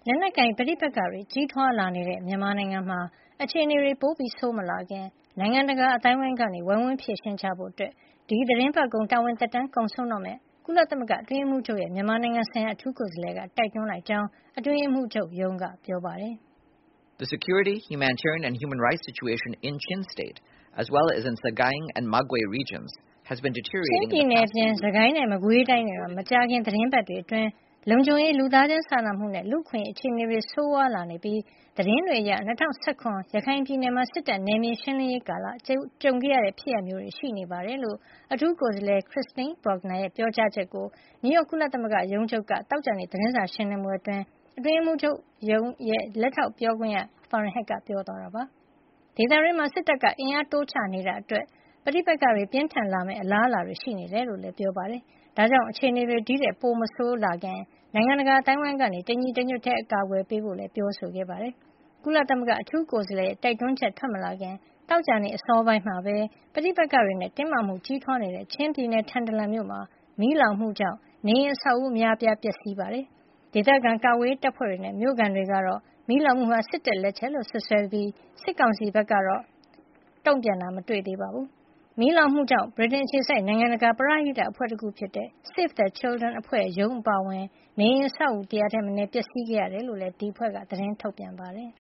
လက်နက်ကိုင်ပဋိပက္ခတွေကြီးထွားလာနေတဲ့မြန်မာနိုင်ငံမှာအခြေအနေတွေပိုပြီးဆိုးမလာခင်နိုင်ငံတကာအသိုင်းအဝိုင်းကနေဝိုင်းဝန်းဖြေရှင်းကြဖို့ဒီသီတင်းပတ်ကုန်တာဝန်သက်တမ်းကုန်ဆုံးတော့မဲ့ကုလသမဂ္ဂအတွင်းရေးမှူးချုပ်ရဲ့မြန်မာနိုင်ငံဆိုင်ရာအထူးကိုယ်စားလှယ်ကတိုက်တွန်းလိုက်ကြောင်းအတွင်းရေးမှူးချုပ်ရုံးကပြောပါတယ်။ The security, humanitarian and human rights situation in Chin State, as well as in Sagaing and Magway regions, has been deteriorating. ချင်းပြည်နယ်ပြင်စကိုင်းနဲ့မကွေးတိုင်းတွေမှာမကြာခင်သတင်းပတ်တွေအတွင်းလုံခြုံရေးလူသားချင်းစာနာမှုနဲ့လူခွင့်အခြေအနေတွေဆိုးဝါးလာနေပြီးသတင်းတွေအရ2019ရခိုင်ပြည်နယ်မှာစစ်တပ်နယ်မြေရှင်းလင်းရေးကာလကြုံခဲ့ရတဲ့ဖြစ်ရပ်မျိုးတွေရှိနေပါတယ်လို့အထူးကိုယ်စားလှယ် Christine Burgener ရဲ့ပြောကြားချက်ကိုနယူးယောက်ကုလသမဂ္ဂရုံးချုပ်ကတောက်ကြနေသတင်းစာရှင်းလင်းပွဲအတွင်းအတွင်းရေးမှူးချုပ်ရုံးရဲ့လက်ထောက်ပြောခွင့်ရ Farhan Haq ကပြောသွားတာပါဒေသတွင်းမှာစစ်တပ်ကအင်အားတိုးချနေတာအတွက်ပဋိပက္ခတွေပြင်းထန်လာမယ့်အလားအလာတွေရှိနေတယ်လို့လည်းပြောပါတယ်ဒါကြောင့်အခြေအနေတွေဒီတဲ့ပိုမဆိုးလာခင်နိုင်ငံတကာအတိုင်းဝိုင်းကနေတညီတညွတ်တဲ့အကာအကွယ်ပေးဖို့လည်းပြောဆိုခဲ့ပါတယ်ကုလသမဂ္ဂအထူးကိုယ်စားလှယ်ရဲ့တိုက်တွန်းချက်ထွက်မလာခင်တောက်ကြနေအစောပိုင်းမှာပဲပဋိပက္ခတွေနဲ့တင်းမာမှုကြီးထွားနေတဲ့ချင်းပြည်နယ်ထန်တလန်မြို့မှာမီးလောင်မှုကြောင့်နေအိမ်အဆောက်အဦအများအပြားပျက်စီးပါတယ်ဒေသခံကာကွယ်တပ်ဖွဲ့တွေနဲ့မြို့ကန်တွေကတော့မီးလောင်မှုဟာစစ်တပ်လက်ချက်လို့ဆွဆွဲပြီးစစ်ကောင်စီဘက်ကတော့တုံ့ပြန်တာမတွေ့သေးပါဘူးမီးလောင်မှုကြောင့်ဗြိတိန်အခြေစိုက်နိုင်ငံတကာပရဟိတအဖွဲ့တခုဖြစ်တဲ့ Save the Children အဖွဲ့ရုံးအပါအဝင်နေအိမ်အဆောက်အဦ100ထက်မနည်းပျက်စီးခဲ့ရတယ်လို့လည်းဒီအဖွဲ့ကသတင်းထုတ်ပြန်ပါတယ်